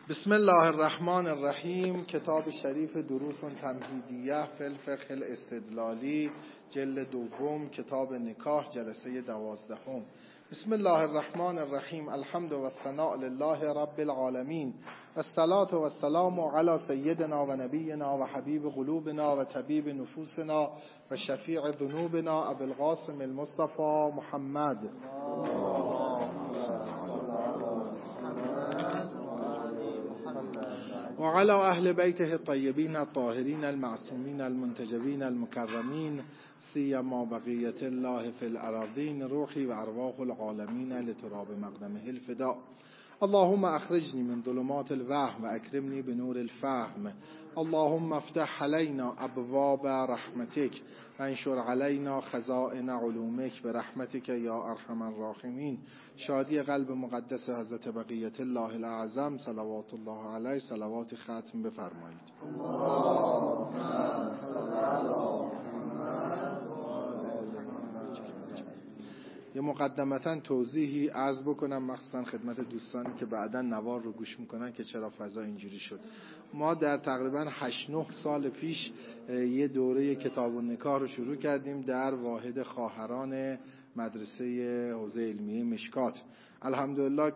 بسم الله الرحمن الرحیم. کتاب شریف دروس تمهیدیه فی الفقه الاستدلالی، جلد دوم، کتاب نکاح، جلسه 12. بسم الله الرحمن الرحیم. الحمد و الثناء لله رب العالمین و الصلاة و السلام علی سیدنا و نبینا و حبیب قلوبنا و طبیب نفوسنا و شفیع ذنوبنا ابو القاسم المصطفى محمد و علی اهل بیته الطیبین الطاهرین المعصومین المنتجبین المکرمین سیما بقیة الله فی الارضین روحی و ارواح العالمین لتراب مقدمه الفداء. اللهم اخرجنی من ظلمات الوهم و اکرمنی بنور الفهم. اللهم افتح علینا ابواب رحمتک و انشر علینا خزائن علومک برحمتک یا ارحم الراحمین. شادی قلب مقدس حضرت بقیة الله الاعظم صلوات الله علیه صلوات ختم بفرمایید. اللهم صل علی یه مقدمتا توضیحی عرض بکنم مخصوصا خدمت دوستانی که بعداً نوار رو گوش میکنن که چرا فضا اینجوری شد. ما در تقریباً 8-9 سال پیش یه دوره کتاب النکاح رو شروع کردیم در واحد خواهران مدرسه حوزه علمیه مشکات. الحمدلله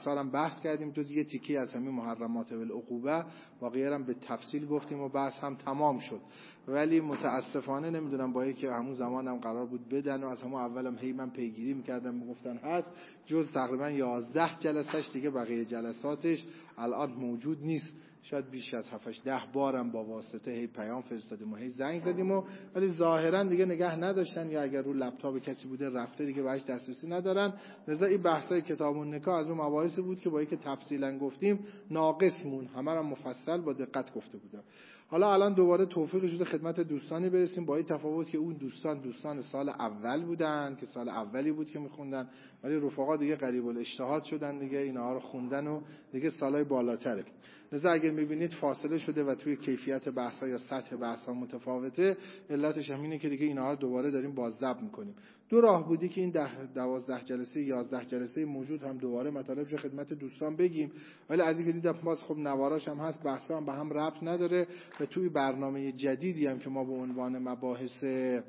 بحث کردیم، جز یه تیکی از همین محرمات بالعقوبه واقعا به تفصیل گفتیم و بحث هم تمام شد. ولی متاسفانه نمیدونم با که همون زمانم قرار بود بدن و از همون اولم هی من پیگیری میکردم میگفتن هست، جز تقریبا 11 جلسش دیگه بقیه جلساتش الان موجود نیست. شاید بیش از 7-10 بارم با واسطه هی پیام فرستادیم و هی زنگ زدیم ولی ظاهرا دیگه نگه نداشتن یا اگر رو لپتاپ کسی بوده رفته دیگه بهش دسترسی ندارن. لذا این بحثای کتاب النکاح از اون مباحثی بود که با که تفصیلا گفتیم ناقص مون، همه رو مفصل با دقت گفته بودم. حالا الان دوباره توفیق شده خدمت دوستانی برسیم، با این تفاوت که اون دوستان سال اول بودن که سال اولی بود که میخوندن، ولی رفقا دیگه قریب الاجتهاد شدن دیگه اینها رو خوندن و دیگه سالای بالاتره. لذا اگر میبینید فاصله شده و توی کیفیت بحث‌ها یا سطح بحث‌ها متفاوته، علتش هم اینه که دیگه اینها رو دوباره داریم بازضبط میکنیم. دو راه بودی که این 12 جلسه 11 جلسه موجود هم دوباره مطالبش خدمت دوستان بگیم، ولی از اینکه دیدم باز خب نواراش هم هست، بحث‌ها هم به هم ربط نداره و توی برنامه جدیدی هم که ما به عنوان مباحث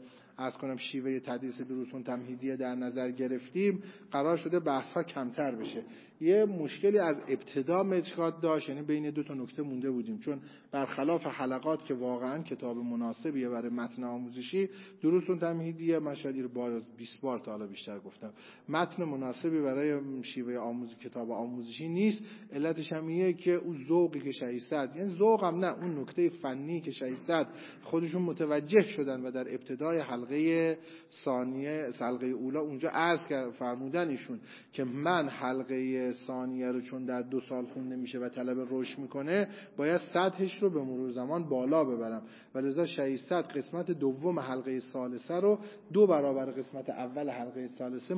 از کنم شیوه تدریس دروس تمهیدیه در نظر گرفتیم، قرار شده بحث‌ها کمتر بشه. یه مشکلی از ابتدا مشکات داشت، یعنی بین دو تا نکته مونده بودیم، چون برخلاف حلقات که واقعا کتاب مناسبیه برای متن آموزشی، دروس تمهیدیه من شاید این بار 20 بار تا حالا بیشتر گفتم متن مناسبی برای شیوه آموزش کتاب آموزشی نیست. علتش هم اینه که اون ذوقی که شایسته، یعنی ذوق هم نه، اون نکته فنی که شایسته خودشون متوجه شدن و در ابتدای حلقه ثانیه حلقه اولا اونجا عرض فرمودن ایشون که من حلقه ثانیه رو چون در 2 سال خونده میشه و طلبه رشد میکنه باید سطحش رو به مرور زمان بالا ببرم و لذا شایسته قسمت دوم حلقه ثالثه رو 2 برابر قسمت اول حلقه ثالثه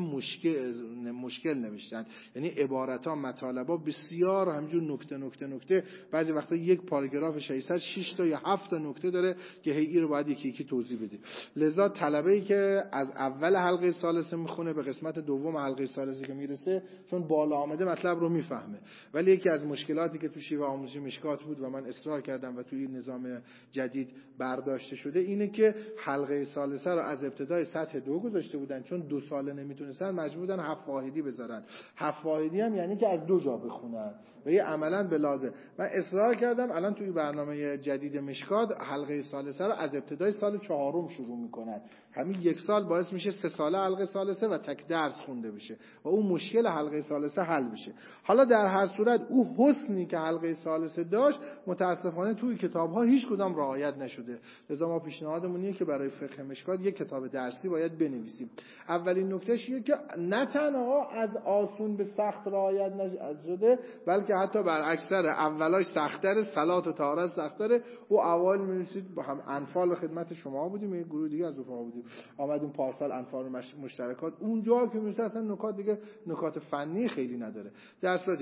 مشکل نوشتن. یعنی عبارت‌ها مطالب‌ها بسیار همجور نکته بعضی وقتا یک پاراگراف شایسته 6 تا یا 7 تا نکته داره که هی رو باید یکی توضیح بدیم. لذا طلبه‌ای که از اول حلقه ثالثه میخونه به قسمت دوم حلقه ثالثه که میرسه چون بالا آمده مطلب رو میفهمه. ولی یکی از مشکلاتی که تو شیوه آموزشی مشکات بود و من اصرار کردم و توی نظام جدید برداشته شده اینه که حلقه ثالثه رو از ابتدای سطح 2 گذاشته بودن، چون 2 ساله نمیتونستن مجبور بودن 7 واحدی بذارن. 7 واحدی هم یعنی که از 2 جا بخونن و یه عملاً به لازم. من اصرار کردم الان توی برنامه جدید مشکات حلقه ثالثه رو از ابتدای سال 4 شروع میکنن. همین 1 سال باعث میشه 3 ساله حلقه ثالثه و تک درس خونده بشه و اون مشکل حلقه ثالثه حل بشه. حالا در هر صورت او حسنی که حلقه ثالثه داشت متاسفانه توی کتاب‌ها هیچ کدام رعایت نشده. لذا ما پیشنهادمون اینه که برای فقه مشکات یک کتاب درسی باید بنویسیم. اولین نکتهش اینه که نه تنها از آسون به سخت رعایت نشده، بلکه حتی برعکس‌تره، اولش سخت‌تره، صلات و طهارت سخت‌تره. و اول می‌نویسید با هم انفال خدمت شما بودیم، یه گروه دیگه از رفقا بودیم آمدیم پارسال انفال مشترکات، اونجا که میشه اصلا نکات دیگه نکات فنی خیلی نداره. در صورت دیگه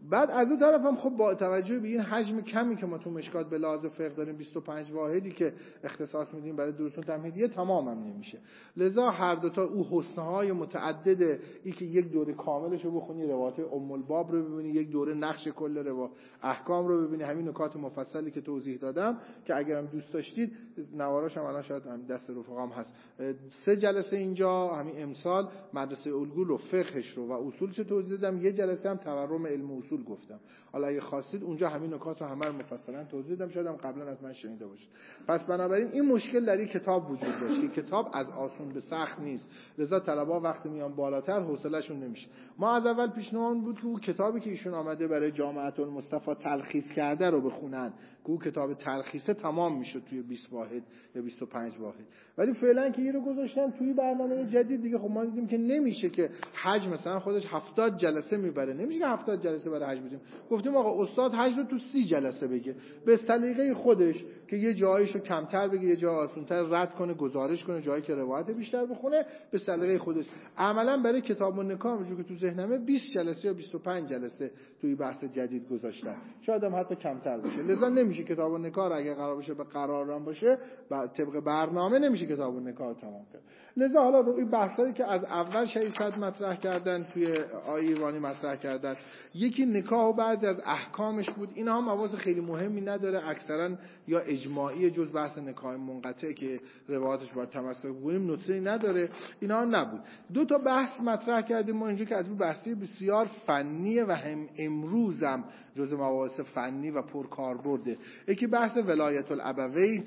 بعد از اون طرف هم خب با توجه به این حجم کمی که ما تو مشکات به لحاظ فقه داریم، 25 واحدی که اختصاص میدیم برای دروسون تمهیدیه، تمام هم نمیشه. لذا هر دوتا او حسنهای متعدده، این که یک دوره کاملش رو بخونی، روایت ام الباب رو ببینی، یک دوره نقش کل احکام رو ببینی، همین نکات مفصلی که توضیح دادم که اگرم دوست داشتید نواراش هم الان شاید هم دست رفقام هست. 3 جلسه اینجا همین امسال مدرسه الگو رو، فقهش رو و اصولش توضیح دادم، یه جلسه هم تورم علم اصول گفتم. حالا اگه خواستید اونجا همین نکات رو همه رو مفصلا توضیح دادم، شاید هم قبلا از من شنیده باشید. پس بنابراین این مشکل در این کتاب وجود داشت که کتاب از آسون به سخت نیست، لذا طلبا وقتی میان بالاتر حوصله‌شون نمیشه. ما از اول پیشنهاد بود که کتابی که ایشون آمده برای جامعه المصطفی تلخیص کرده رو بخونن، که کتاب تلخیصه تمام میشه توی 20 واحد یا 25 واحد. ولی فعلا که این رو گذاشتن توی برنامه جدید دیگه، خب ما دیدیم که نمیشه که حج مثلا خودش 70 جلسه میبره، نمیشه که 70 جلسه برای حج بزنیم. گفتیم آقا استاد حج رو تو 30 جلسه بگه به سلیقه خودش، که یه جایشو کمتر بگه، یه جا آسان‌تر رد کنه، گزارش کنه، جایی که روایت بیشتر بخونه به سلیقه خودش. عملا برای کتاب النکاح همونجوری که تو ذهنمه 20 جلسه یا 25 جلسه توی بحث جدید گذاشتن، شاید هم حتی کمتر باشه. لذا نمیشه کتاب النکاح اگه قرار باشه به قرارم باشه طبق برنامه نمیشه کتاب النکاح تمام کرد. لذا حالا روی بحثایی که از اول شیصد مطرح کردن توی آیوانی مطرح کردن، یکی نکاح و بعضی از احکامش بود. اینا هم مواضع خیلی مهمی نداره، اکثرا یا اجماعی جز بحث نکاح منقطع که روایتش باید تمسک بکنیم، نکته‌ای نداره. اینا هم نبود. 2 تا بحث مطرح کردیم ما اینجا که از اون بحثی بسیار فنیه و هم امروزم جز مباحث فنی و پرکاربرده. یکی بحث ولایت الابوین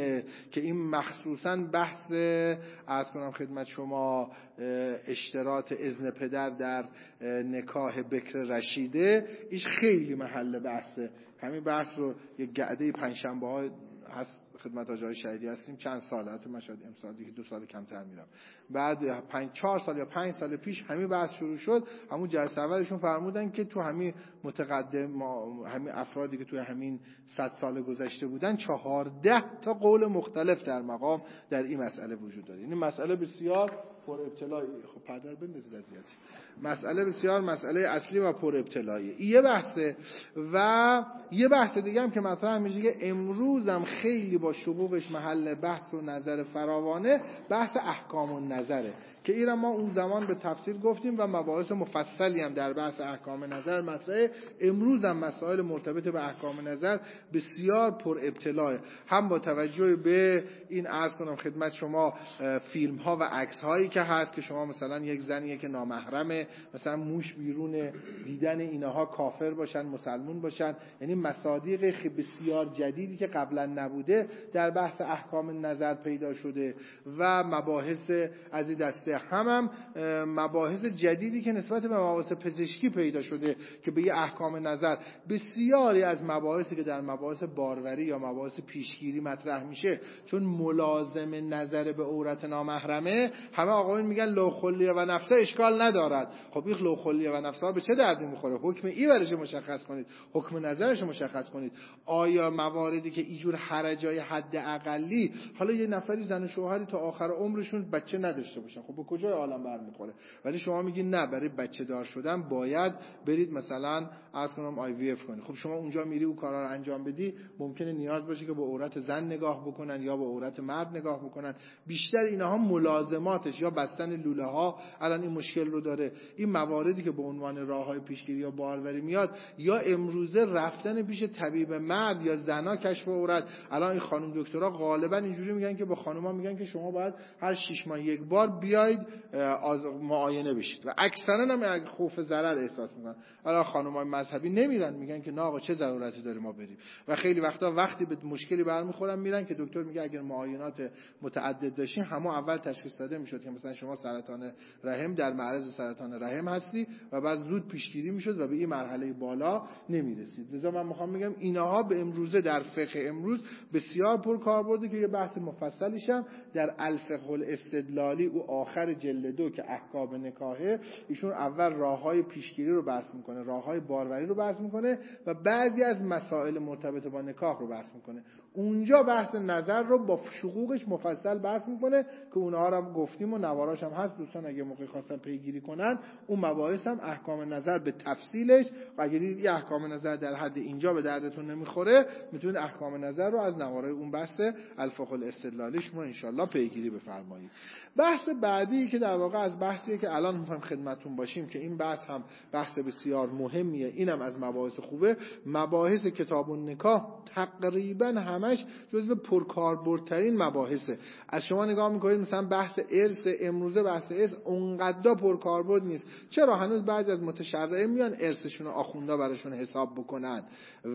که این مخصوصاً بحث عرض کنم خدمت شما اشتراط اذن پدر در نکاح بکر رشیده، ایش خیلی محل بحثه. همین بحث رو یک گعده پنجشنبه ها هست خدمت آجای شهیدی هستیم، چند ساله، حتی من شاید امسال دیگه 2 سال کمتر میرم، بعد 4 سال یا 5 سال پیش همین بحث شروع شد. همون جلسه اولشون فرمودن که تو همین متقدم همین افرادی که توی همین 100 سال گذشته بودن 14 تا قول مختلف در مقام در این مسئله وجود داره. این مسئله بسیار پر ابتلایی، خب پدر بندازید اذیتی، مسئله بسیار مسئله اصلی و پر ابتلایی. یه بحثه و یه بحث دیگه هم که مطرح میشه که امروز هم خیلی با شقوقش محل بحث و نظر فراوانه، بحث احکام النظره که این ما اون زمان به تفصیل گفتیم و مباحث مفصلی هم در بحث احکام نظر مطرحه. امروز هم مسائل مرتبط به احکام نظر بسیار پر ابتلاه، هم با توجه به این عرض کنم خدمت شما فیلم ها و عکس هایی که هست که شما مثلا یک زنیه که نامحرمه مثلا موش بیرون دیدن اینها کافر باشن مسلمون باشن، یعنی مصادیق بسیار جدیدی که قبلا نبوده در بحث احکام نظر پیدا شده و مباحث از این دسته، هم مباحث جدیدی که نسبت به مباحث پزشکی پیدا شده که به یه احکام نظر بسیاری از مباحثی که در مباحث باروری یا مباحث پیشگیری مطرح میشه چون ملازم نظر به عورت نامحرمه، همه آقایون میگن لو خلیه و نفسه اشکال ندارد. خب این لو خلیه و نفسه به چه دردی میخوره؟ حکم ای برش مشخص کنید، حکم نظرش مشخص کنید. آیا مواردی که اینجور حرجای حد اقلی، حالا یه نفری زن و شوهری تا آخر عمرشون بچه نداشته باشن، خب به کجای عالم برمیخوره؟ ولی شما میگین نه برای بچه دار شدن باید برید مثلا عرض کنم آی وی اف کنید. خب شما اونجا میری او کارا رو انجام بدی، ممکنه نیاز باشه که با عورت زن نگاه بکنن یا با عورت مرد نگاه بکنن. بیشتر اینها ملازماتش یا بستن لوله ها الان این مشکل رو داره. این مواردی که به عنوان راههای پیشگیری یا باروری میاد، یا امروزه رفتن پیش طبیب مرد یا زنا کشف عورت. الان این خانم دکترها غالبا اینجوری میگن که با خانوما میگن که شما باید هر 6 ماه یک بار بیاید معاینه بشید و اکثرا هم خوف ضرر احساس میکنن. الان خانمای مذهبی نمیرن، میگن که نه آقا چه ضرورتی داره ما بریم. و خیلی وقتی به مشکلی برمیخورن میرن که دکتر میگه اگر معاینات متعدد داشتین همون اول تشخیص داده میشد که مثلا شما سرطان رحم در معرض سرطان رحم هستی و بعد زود پیشگیری میشد و به این مرحله بالا نمیرسید. لذا من میخوام بگم اینها به امروزه در فقه امروز بسیار پر کاربرده که یه بحث مفصلیش هم در الفقه الاستدلالی و آخر جلد 2 که احکام نکاحه، ایشون اول راههای پیشگیری رو بحث میکنه، راههای باروری رو بحث میکنه و بعضی از مسائل مرتبط با نکاح رو بحث میکنه. اونجا بحث نظر رو با شقوقش مفصل بحث میکنه که اونها رو هم گفتیم و نواراش هم هست، دوستان اگه موقع خواستن پیگیری کنن اون مباحث هم احکام نظر به تفصیلش. اگه دیدید یه احکام نظر در حد اینجا به دردتون نمیخوره، میتونید احکام نظر رو از نوارای اون بحث الفقه الاستدلالیش رو انشالله پیگیری بفرمایید. بحث بعدی که در واقع از بحثیه که الان میخوایم خدمتتون باشیم که این بحث هم بحث بسیار مهمیه، اینم از مباحث خوبه. مباحث کتاب النکاح تقریبا همش جزو پرکاربردترین مباحثه. از شما نگاه میکنید مثلا بحث ارث، امروزه بحث ارث اونقدر پرکاربرد نیست. چرا؟ هنوز بعضی از متشرعین میان ارثشون رو آخوندا براشون حساب بکنن،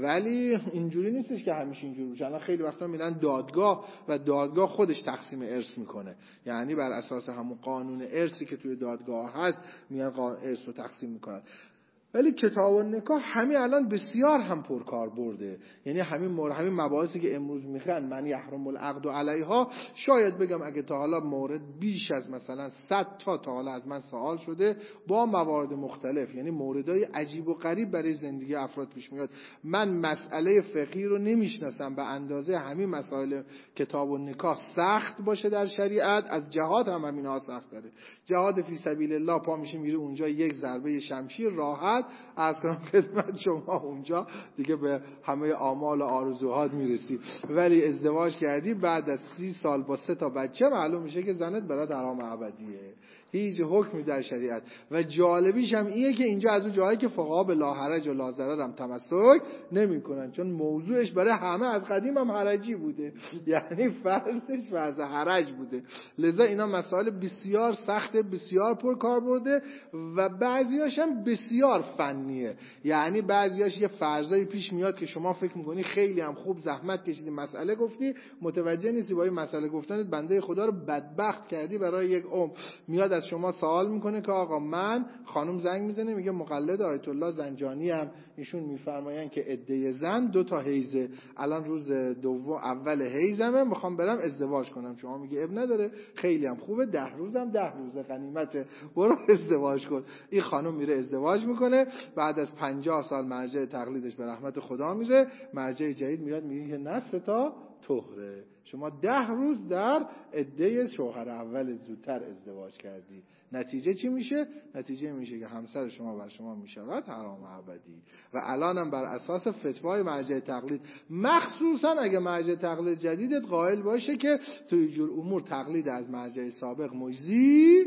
ولی اینجوری نیستش که همیشه اینجوری باشه. الان خیلی وقتا میرن دادگاه و دادگاه خودش تقسیم ارث میکنه، یعنی بر اساس همون قانون ارثی که توی دادگاه هست میان ارث رو تقسیم میکنن. ولی کتاب النکاح همین الان بسیار هم پرکار برده، یعنی همین مباحثی که امروز میخوان من یحرم العقد علیها، شاید بگم اگه تا حالا مورد بیش از مثلا 100 تا حالا از من سوال شده با موارد مختلف، یعنی موردهای عجیب و غریب برای زندگی افراد پیش میاد. من مسئله فقهی رو نمیشناسم به اندازه همین مسائل کتاب النکاح سخت باشه در شریعت. از جهاد هم همینها سخت داره. جهاد فی سبیل الله پا میشه میره اونجا یک ضربه شمشیر راحت از کنم خدمت شما اونجا دیگه به همه آمال و آرزوهات میرسی. ولی ازدواج کردی بعد از 30 سال با 3 تا بچه معلوم میشه که زنت برات حرام ابدیه، هیچ حکمی در شریعت. و جالبیش هم اینه که اینجا از اون جایی که فقها به لا حرج و لا ضرر هم تمسک نمیکنن، چون موضوعش برای همه از قدیم هم حرجی بوده، یعنی فرضش فرض حرج بوده. لذا اینا مسائل بسیار سخته، بسیار پرکار برده و بعضیاش هم بسیار فنیه. یعنی بعضیاش یه فرضایی پیش میاد که شما فکر میکنی خیلی هم خوب زحمت کشیدی مسئله گفتی، متوجه نیستی با این مسئله گفتنت بنده خدا رو بدبخت کردی برای یک عمر. میاد از شما سوال میکنه که آقا من، خانم زنگ میزنه میگه مقلد آیت الله زنجانی ام، ایشون میفرماین که عده زن 2 تا حیضه، الان روز دوم اول حیضمه، میخوام برم ازدواج کنم. شما میگه اب نداره، خیلی هم خوبه، 10 روزم 10 روزه غنیمته، برو ازدواج کن. این خانم میره ازدواج میکنه، بعد از 50 سال مرجع تقلیدش به رحمت خدا میره، مرجع جدید میاد میگه که نصف تا طهره، شما 10 روز در عده شوهر اول زودتر ازدواج کردی. نتیجه چی میشه؟ نتیجه میشه که همسر شما بر شما میشود حرام ابدی. و الانم بر اساس فتوای مرجع تقلید، مخصوصا اگه مرجع تقلید جدیدت قائل باشه که توی جور امور تقلید از مرجع سابق مجزی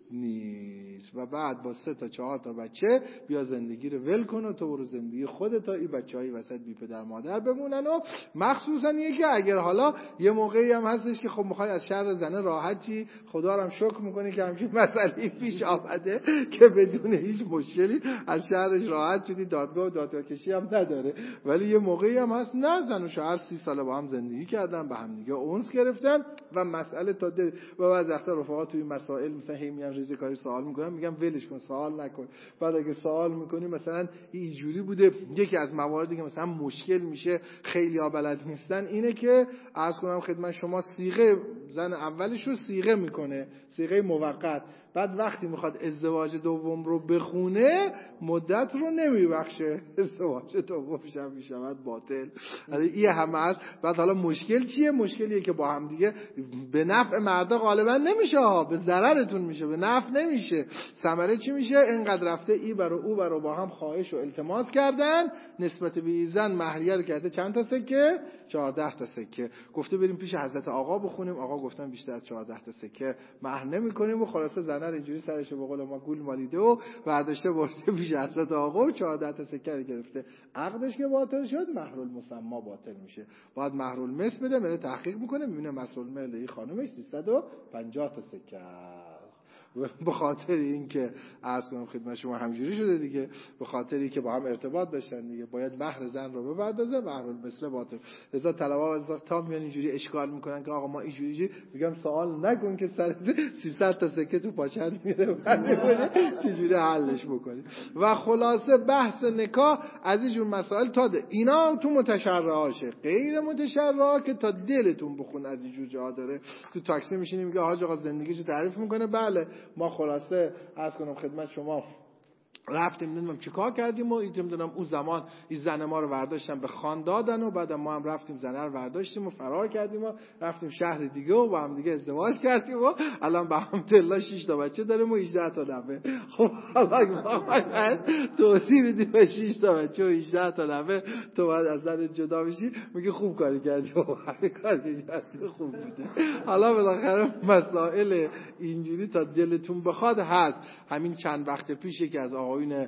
نیست و بعد با 3 تا 4 تا بچه بیا زندگی رو ول کن و تو برو زندگی خودت، تا این بچهای وسط بی پدر مادر بمونن. و مخصوصا یکی اگر حالا یه موقعی هم هستش که خب میخوای از شر زنه راحتی، خدا رو هم شکر میکنی که همچین مسئله پیش آمده که بدون هیچ مشکلی از شرش راحت شدی، دادگاه و دادگاه‌کشی هم نداره. ولی یه موقعی هم هست نه، زن و شوهر 30 سال با هم زندگی کردن، به هم دیگه اونس گرفتن و مسئله تا دل و بعد وقتا رفقا توی مسائل مثلا هی میان ریزکاری سوال میکنم، میگم ولش کن، سوال نکن. بعد اگه سوال میکنی مثلا اینجوری بوده، یکی از مواردی که مثلا مشکل میشه خیلی ها بلد نیستن اینه که عرض کنم خدمت شما صیغه زن اولش رو صیغه میکنه، صیغه موقت، بعد وقتی میخواد ازدواج دوم رو بخونه مدت رو نمیبخشه، ازدواج دومش هم میشود باطل. این همه هست. بعد حالا مشکل چیه؟ مشکلیه که با هم دیگه به نفع مردا غالبا نمیشه ها، به ضررتون میشه، به نفع نمیشه. ثمره چی میشه؟ اینقدر رفته ای برو او برو با هم خواهش و التماس کردن، نسبت به زن مهریه رو کرده چند تا سکه؟ 14 تا سکه. گفته بریم پیش حضرت آقا بخونیم، آقا گفتن بیشتر از 14 تا سکه مهر نمی‌کنیم و خلاصه زنه اینجوری سرش به قول ما گول مالیده و برداشته برده پیش حضرت آقا و 14 تا سکه رو گرفته. عقدش که باطل شد، مهر المسمى باطل میشه. بعد مهر المثل بده، میره تحقیق میکنه، میبینه مسئول این خانومش 350 تا سکه. به خاطر این که عرض کنم خدمت شما همجوری شده دیگه، به خاطری که با هم ارتباط داشتن دیگه، باید مهر زن رو بپردازه، مهر المثل باطل. لذا طلبا از وقت تا میان اینجوری اشکال میکنن که آقا ما اینجوری، میگم سوال نکن که سر 300 تا سکه تو پاچت میره، چجوری حلش بکنی. و خلاصه بحث نکاح از این جور مسائل تاده، اینا تو متشرعاشه. غیر متشرعا که تا دلتون بخون از این جور جا داره. تو تاکسی میشینی میگه حاج آقا زندگیشو تعریف میکنه، بله ما خلاصه عرض کنم خدمت شما رفتیم نمیدونم چیکار کردیم و نمیدونم اون زمان این زن ما رو برداشتن به خان دادن و بعد ما هم رفتیم زنه رو برداشتیم و فرار کردیم و رفتیم شهر دیگه و با هم دیگه ازدواج کردیم و الان به الحمدلله 6 تا بچه داریم و 18 تا نوه. خب حالا توضیح میدیم به 6 تا بچه و 18 تا نوه تو بعد از زن جدا بشی میگه خوب کاری کردی و همین کاری کردی خوب بوده. حالا بالاخره مسائل اینجوری تا دلتون بخواد هست. همین چند وقت پیش یکی از آقایون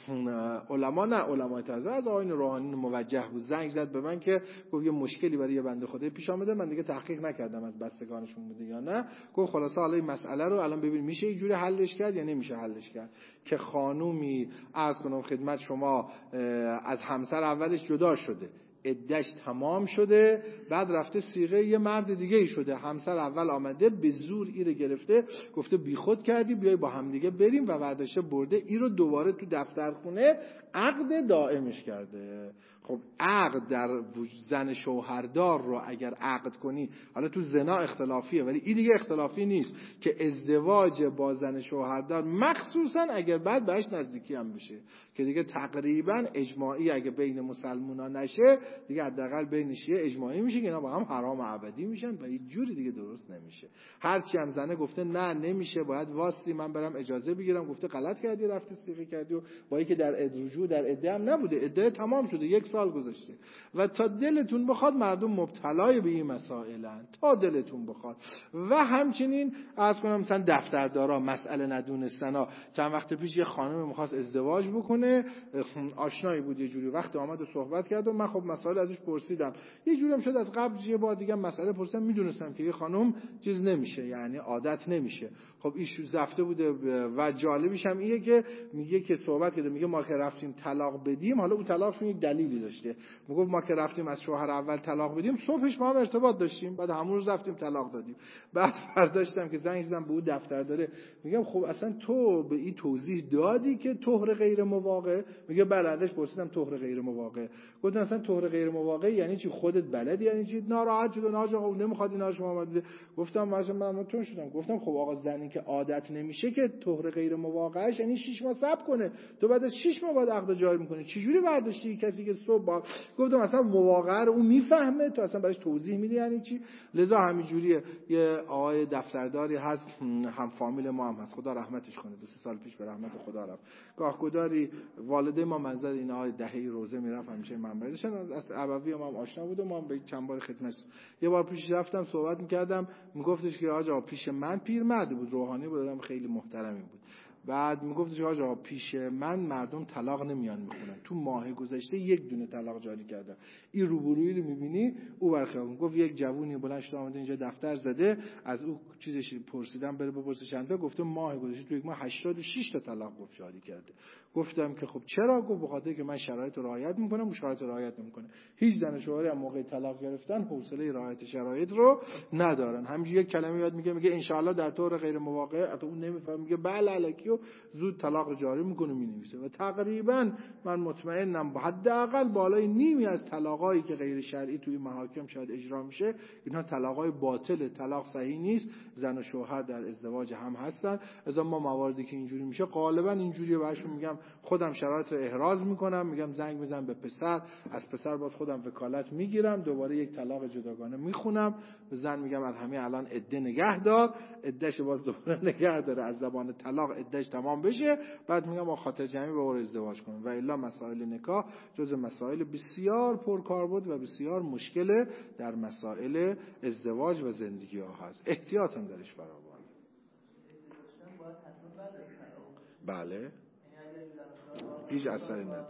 علمای تازه از آقایون روحانی موجه بود زنگ زد به من که گفت یه مشکلی برای یه بنده خدای پیش آمده. من دیگه تحقیق نکردم از بستگانشون بوده یا نه. گفت خلاصه حالا این مسئله رو الان ببین میشه یه جوری حلش کرد یا نمیشه حلش کرد. که خانومی عرض کنم خدمت شما از همسر اولش جدا شده، عده‌اش تمام شده، بعد رفته صیغه یه مرد دیگه ای شده. همسر اول آمده به زور ایره گرفته گفته بیخود کردی بیای با هم دیگه بریم و برداشته برده ای رو دوباره تو دفترخونه عقد دائمش کرده. خب عقد در زن شوهردار رو اگر عقد کنی، حالا تو زنا اختلافیه ولی این دیگه اختلافی نیست، که ازدواج با زن شوهردار مخصوصا اگر بعد بهش نزدیکی هم بشه که دیگه تقریبا اجماعی اگه بین مسلمونا نشه دیگه حداقل بین شیعه اجماعی میشه که اینا با هم حرام ابدی میشن و هیچ جوری دیگه درست نمیشه. هرچی هم زنه گفته نه نمیشه باید واسطی من برم اجازه بگیرم، گفته غلط کردی رفتی صیغه کردی و با اینکه در رجوع در عده هم نبوده، عده تمام شده 1 سال گذشته و تا دلتون بخواد مردم مبتلای به این مسائلن تا دلتون بخواد. و همچنین عرض کنم مثلا دفتردارا مسئله ندونستنا. چند وقت پیش یه خانم می‌خواست ازدواج بکنه، آشنایی بود یه جوری، وقت آمد و صحبت کرد و من خب مسائل ازش پرسیدم، یه جوری هم شد از قبل یه بار دیگه مسئله پرسیدم، میدونستم که یه خانم چیز نمیشه یعنی عادت نمیشه. خب ایشو زفته بوده و جالبیش هم اینه که میگه که صحبت کرده، میگه ما که رفتیم طلاق بدیم، حالا اون طلاقشون یک دلیلی داشته، میگه ما که رفتیم از شوهر اول طلاق بدیم صبحش با هم ارتباط داشتیم بعد همون روز رفتیم طلاق دادیم. بعد برداشتم که زنگ زدم به اون دفتر داره، میگم خب اصلا تو به این توضیح دادی که طهر غیر مواقع؟ میگه بله. ازش پرسیدم طهر غیر مواقع، گفتم اصلا طهر غیر مواقع یعنی چی؟ خودت بلدی یعنی چی؟ ناراحت شد و آقا نمیخواد اینا رو شما اومد. گفتم من تون شدم، گفتم خب آقا زنی که عادت نمیشه که طهر غیر مواقعش یعنی 6 ماه صبر کنه، تو بعد از 6 ماه بعد عقد جاری میکنه، چه جوری برداشتی کسی که صبح گفتم اصلا مواقعه رو اون میفهمه تو اصلا براش توضیح میدی یعنی چی؟ لذا همین جوریه. یه آقای دفترداری هست هم فامیل ما هم هست، خدا رحمتش کنه، 2 سال پیش به رحمت خدا رفت. گاهگداری والده ما منزل این آقای دهی روزه میرفت همیشه منبرشن، از ابوی ما هم آشنا بود و ما هم به چند بار خدمت. یه بار پیش رفتم صحبت میکردم، میگفتش که آقا پیش من پیرمرد بود، روحانی بود، آدم خیلی محترمی بود. بعد میگفتش آقا پیش من مردم طلاق نمیان میخونن، تو ماه گذشته 1 دونه طلاق جاری کردن. این روبرویی رو میبینی او برخلاف. گفت یک جوونی بلند شده اومده اینجا دفتر زده، از او چیزش پرسیدم بره بپرسه چند تا، گفته ماه گذشته تو 1 ماه 86 تا طلاق گفت جاری کرده. گفتم که خب چرا؟ گفت به خاطر که من شرایط رو رعایت میکنم و شرایط رو رعایت نمیکنه. هیچ زن و شوهری هم موقع طلاق گرفتن حوصله رعایت شرایط رو ندارن. همینجوری یک کلمه یاد میگه ان شاء الله در طور غیر مواقع، حتی اون نمیفهم میگه بله الکی و زود طلاق رو جاری میکنه مینویسه. و تقریبا من مطمئنم حداقل بالای نیمی از طلاقایی که غیر شرعی توی محاکم شاید اجرا میشه اینا طلاقای باطله، طلاق صحیح نیست. زن و شوهر در ازدواج هم هستن، از ما مواردی که اینجوری میشه غالبا اینجوریه. بهشون میگم خودم شرایط رو احراز میکنم، میگم زنگ بزن به پسر، از پسر بعد خودم وکالت میگیرم، دوباره یک طلاق جداگانه میخونم، به زن میگم از همین الان عده نگه دار، عدهش باز دوباره نگه داره، از زبان طلاق عدهش تمام بشه، بعد میگم با خاطر جمعی با او ازدواج کنیم. و الا مسائل نکاح جز مسائل بسیار پرکاربرد و بسیار مشکل در مسائل ازدواج و زندگی ها هست. احتیاط هم درش فراوان. بله هیچ اثری نداره.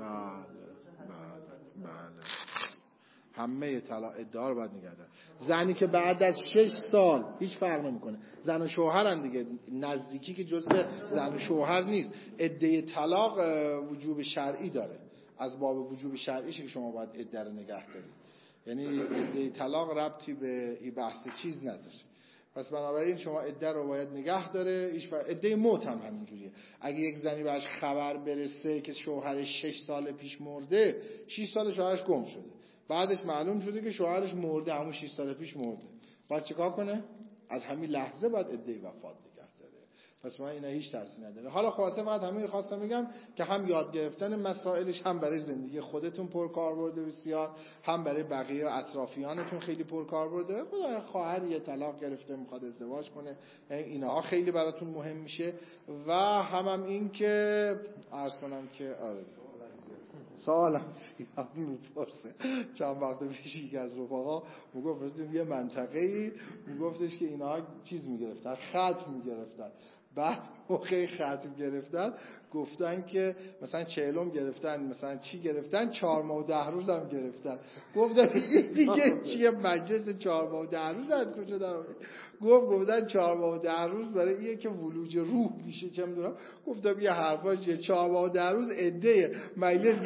بله همه طلاق ادعا رو باید نگه دارن. زنی که بعد از 6 سال هیچ فرق نمیکنه، زن و شوهرن دیگه، نزدیکی که جزء زن و شوهر نیست، عده طلاق وجوب شرعی داره، از باب وجوب شرعیشه که شما باید عده رو نگه دارید. یعنی عده طلاق ربطی به این بحث چیز نداره. پس بنابراین شما عده رو باید نگه داره. عده موت هم همینجوریه. اگه یک زنی بهش خبر برسه که شوهرش 6 سال پیش مرده، 6 سال شوهرش گم شده، بعدش معلوم شده که شوهرش مرده، همون 6 سال پیش مرده، باید چیکار کنه؟ از همین لحظه باید عده وفات نگه داره. پس من اینا هیچ تأثیری نداره. حالا خلاصه فقط همین خواستم بگم که هم یاد گرفتن مسائلش هم برای زندگی خودتون پرکاربرد بسیار، هم برای بقیه اطرافیانتون خیلی پرکاربرد. خدا خواهر یه طلاق گرفته میخواد ازدواج کنه، اینها خیلی براتون مهم میشه. و هم این که عرض کنم که آره سوالم میپرسه چند وقت پیش یکی از رفقا میگفت رسیدیم یه منطقه‌ای، میگفتش که اینها چیز میگرفتن، خط میگرفتن. بعد موقع ختم گرفتن گفتن که مثلا 40 گرفتن، مثلا چی گرفتن، 4 ماه و 10 روز هم گرفتن. گفتن این دیگه چیه مجلس 4 ماه و 10 روز از کجا در آورد؟ گفتن 4 ماه و 10 روز برای اینه که ولوج روح میشه، چه میدونم. گفتم یه حرفاش 4 ماه و 10 روز عده مجلس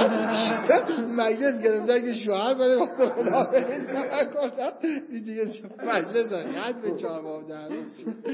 گرفتن که شوهر برای خدا گفتن این دیگه مجلس هست به 4 ماه و 10 روز.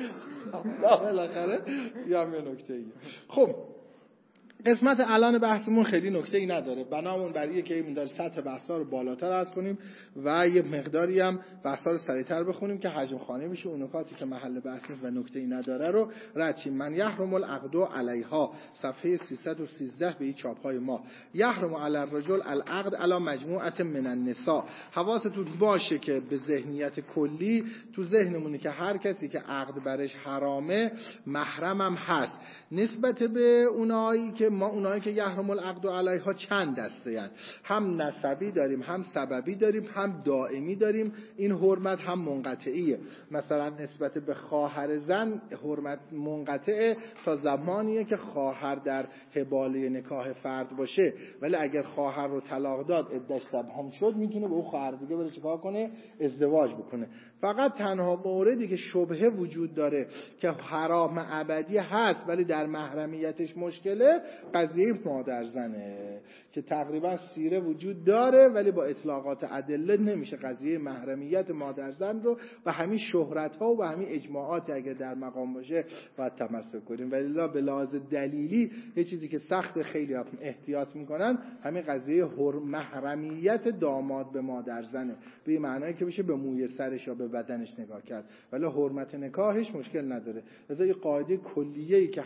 بالاخره یا هم یه نکته‌ایه. خب قسمت الان بحثمون خیلی نکته‌ای نداره، بنامون برای که این سطح بحثا رو بالاتر عرض کنیم و یه مقداری هم بحثا رو سریعتر بخونیم که حجم خانه بشه، اون نکاتی که محل بحث نیست و نکته‌ای نداره رو رد شیم. من یحرم العقد علیها، صفحه 313 به این چاپ‌های ما. یحرم علی الرجل العقد علی مجموعه من النساء. حواستون باشه که به ذهنیت کلی تو ذهنمونه که هر کسی که عقد برش حرامه محرمم هست. نسبت به اونایی که یحرم العقد علیها چند دسته هستند، هم نسبی داریم، هم سببی داریم، هم دائمی داریم. این حرمت هم منقطعیه. مثلا نسبت به خواهر زن حرمت منقطعه تا زمانیه که خواهر در حباله نکاح فرد باشه، ولی اگر خواهر رو طلاق داد عده‌اش تمام شد میتونه به اون خواهر دیگه بره چیکار کنه؟ ازدواج بکنه. فقط تنها موردی که شبهه وجود داره که حرام ابدی هست ولی در محرمیتش مشکله، قضیه مادر زنه که تقریبا سیره وجود داره ولی با اطلاقات ادله نمیشه قضیه محرمیت مادر زن رو و همین شهرت ها و همین اجماعات اگر در مقام باشه باید تمسک کنیم. ولی به لحاظ دلیلی یه چیزی که سخت خیلی احتیاط میکنن همین قضیه محرمیت داماد به مادر زنه، به این معنی که بشه به موی سرش یا به بدنش نگاه کرد، ولی حرمت نکاحش مشکل نداره. لذا این قاعده کلیه‌ای که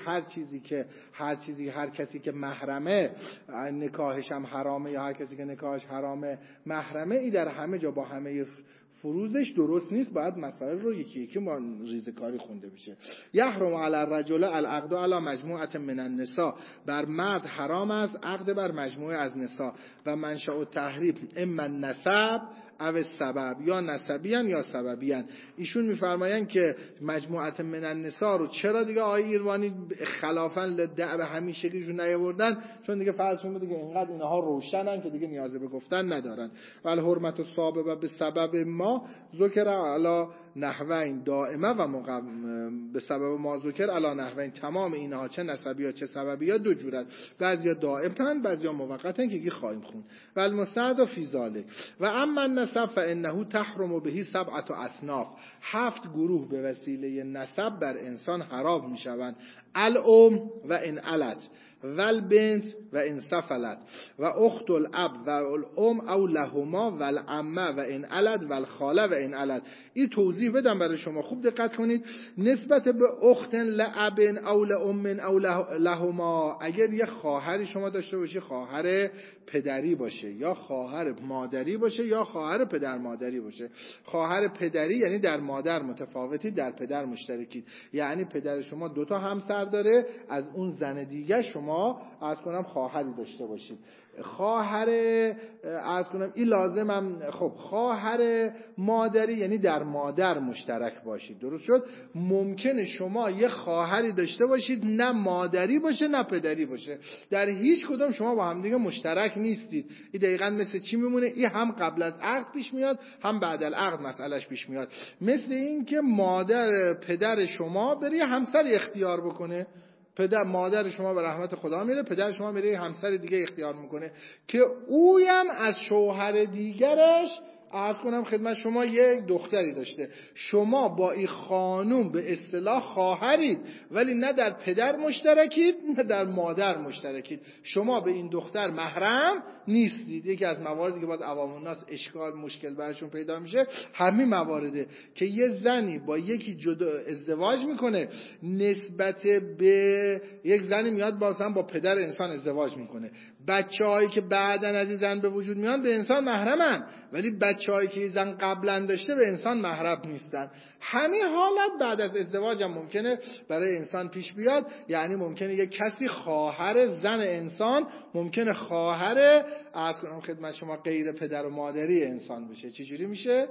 هر کسی که محرمه نکاحش هم حرامه یا هر کسی که نکاحش حرامه محرمه، ای در همه جا با همه فروزش درست نیست. باید مسائل رو یکی یکی با ریزکاری خونده بشه. یحرم علی الرجل العقد علی مجموعه من النساء. بر مرد حرام است عقد بر مجموعه از نساء و منشأ التحریم اما النسب او سبب، یا نسبیان یا سببیان. ایشون میفرمایند که مجموعه من النساء رو چرا دیگه آقای ایروانی خلافاً لدعب همیشگیشون نیاوردن؟ چون دیگه فرض می‌کنه که اینقدر اینها روشنن که دیگه نیاز به گفتن ندارن. ول حرمت السابقه به سبب ما ذکر علی نحوین دائمه و به سبب ما ذکر علی نحوین. تمام اینها چه نسبی ها چه سببی ها دو جورن، بعضیا دائمن بعضیا موقتن که خواهیم خون. و المستعد فی ذلک و اما النسب فانه تحرم به 7 اصناف. 7 گروه به وسیله نسب بر انسان حرام میشوند. الام و ان علت و البنت و ان سفلت و اخت الاب و الام او لهما و العمه و ان علت و الخاله و ان علت. این توضیح بدم برای شما، خوب دقت کنید. نسبت به اخت لاب او لام او لهما، اگر یه خواهری شما داشته باشی، خواهر پدری باشه یا خواهر مادری باشه یا خواهر پدر مادری باشه. خواهر پدری یعنی در مادر متفاوتی، در پدر مشترکید. یعنی پدر شما 2 تا همسر داره، از اون زن دیگه شما عرض کنم خواهری داشته باشید. خواهر عرض کنم این لازمم، خب خواهر مادری یعنی در مادر مشترک باشید. درست شد؟ ممکنه شما یه خواهری داشته باشید نه مادری باشه نه پدری باشه، در هیچ کدوم شما با هم دیگه مشترک نیستید. این دقیقاً مثل چی میمونه؟ این هم قبل از عقد پیش میاد هم بعد از عقد مسئلهش پیش میاد. مثل این که پدر شما بری همسر اختیار بکنه، مادر شما به رحمت خدا میره، پدر شما میره همسر دیگه اختیار میکنه که اویم از شوهر دیگرش عرض کنم خدمت شما یک دختری داشته، شما با این خانوم به اصطلاح خواهرید، ولی نه در پدر مشترکید نه در مادر مشترکید. شما به این دختر محرم نیستید. یکی از مواردی که باز عوام الناس اشکال مشکل برشون پیدا میشه همین موارده که یه زنی با یکی جدا ازدواج میکنه، نسبت به یک زنی میاد با پدر انسان ازدواج میکنه، بچه‌هایی که بعداً از این زن به وجود میان به انسان محرمن، ولی بچه‌هایی که زن قبلا داشته به انسان محرم نیستن. همین حالت بعد از ازدواج هم ممکنه برای انسان پیش بیاد. یعنی ممکنه یک کسی خواهر زن انسان، ممکنه خواهر عرض کنم خدمت شما غیر پدر و مادری انسان بشه. چجوری میشه؟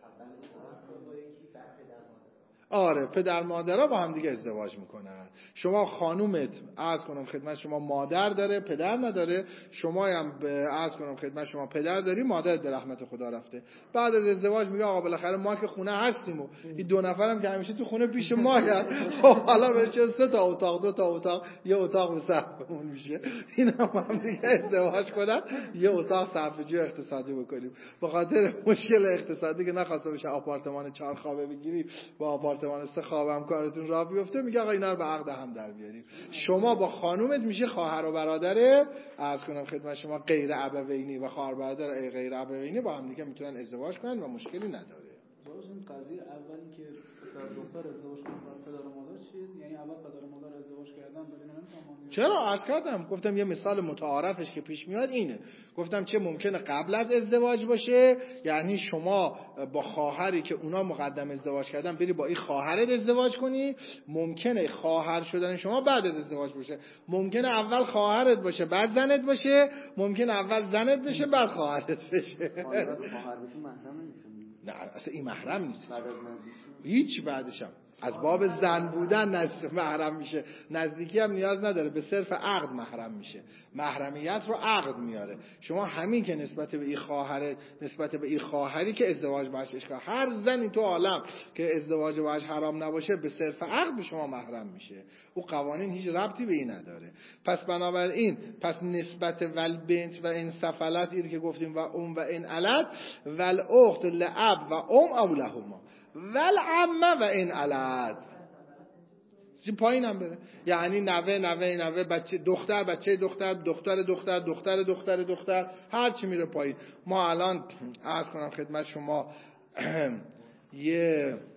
آره، پدر مادرها با هم دیگه ازدواج میکنن. شما خانومت عرض کنم خدمت شما مادر داره پدر نداره، شما هم عرض کنم خدمت شما پدر داری مادر به رحمت خدا رفته. بعد از ازدواج میگه آقا بالاخره ما که خونه هستیم و این دو نفرم که همیشه تو خونه پیش ما هستن، خب حالا برای چه 3 تا اتاق 2 تا اتاق یه اتاق به صرفمون میشه، اینا هم دیگه ازدواج کنن یه اتاق صرفه‌جویی اقتصادی بکنیم. به خاطر مشکل اقتصادی که نخواسته بشه آپارتمان 4 خوابه بگیری با آپارتمان 3 خوابم کارتون راه بیفته، میگه آقا اینا رو به عقد هم در بیاریم. شما با خانومت میشه خواهر و برادر عرض کنم خدمت شما غیر ابوینی و خواهر برادر غیر ابوینی با هم دیگه میتونن ازدواج کنن و مشکلی نداره. این قضیه اولی که پسر دختر ازدواج کنن با پدر و مادر چیه؟ یعنی اول پدر و مادر ازدواج کردن بدون نمی‌فهمم. چرا عرض کردم گفتم یه مثال متعارفش که پیش میاد اینه. گفتم چه ممکنه قبل از ازدواج باشه، یعنی شما با خواهری که اونا مقدم ازدواج کردن بری با این خواهرت ازدواج کنی، ممکنه خواهر شدن شما بعد از ازدواج باشه، ممکنه اول خواهرت باشه بعد زنت باشه، ممکنه اول زنت بشه بعد خواهرت بشه. خواهر بشه محرم نمیشه. نه اصلا این محرم نیست. هیچ بعدشم از باب زن بودن محرم میشه. نزدیکی هم نیاز نداره، به صرف عقد محرم میشه. محرمیت رو عقد میاره. شما همین که نسبت به این خواهر، نسبت به این خواهری که ازدواج باش اشکال، هر زنی تو عالم که ازدواج باش حرام نباشه به صرف عقد به شما محرم میشه. او قوانین هیچ ربطی به این نداره. پس بنابراین نسبت والبنت و این سفلت این که گفتیم و و این علت والاخت لاب و اولهما والعمه و این علت چی پایین هم بره، یعنی نوه بچه دختر دختر هر چی میره پایین. ما الان عرض کنم خدمت شما یه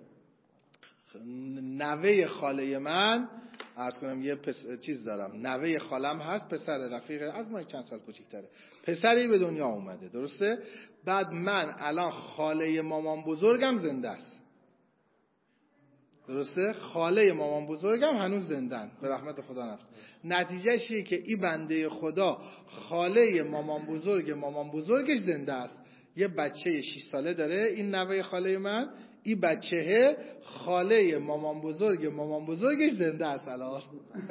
نوه خاله من عرض کنم یه چیز دارم، نوه خالم هست، پسر رفیق از ما چند سال کوچیک‌تره، پسری به دنیا اومده، درسته؟ بعد من الان خاله مامان بزرگم زنده است، درسته؟ خاله مامان بزرگم هنوز زندن به رحمت خدا رفت. نتیجهش اینه که این بنده خدا خاله مامان بزرگش زنده است. یه بچه 6 ساله داره این نوه خاله من، این بچه خاله مامان بزرگش زنده است الان.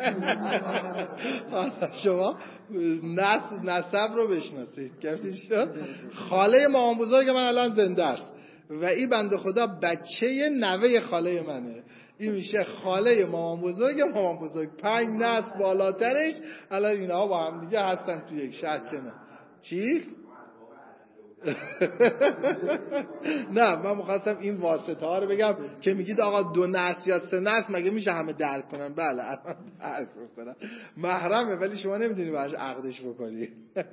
شما نسب رو بشناسید. خاله مامان بزرگ من الان زنده است و این بنده خدا بچه نوه خاله منه. این میشه خاله مامان بزرگ 5 نسل بالاترش الان اینا با هم دیگه هستن تو یک شهر کنه. چی؟ نه من می‌خواستم این واسطه ها رو بگم که میگید آقا 2 نسل یا 3 نسل مگه میشه همه درک کنن؟ بله الان درک میکنن، محرمه ولی شما نمیدونی باهاش عقدش بکنی.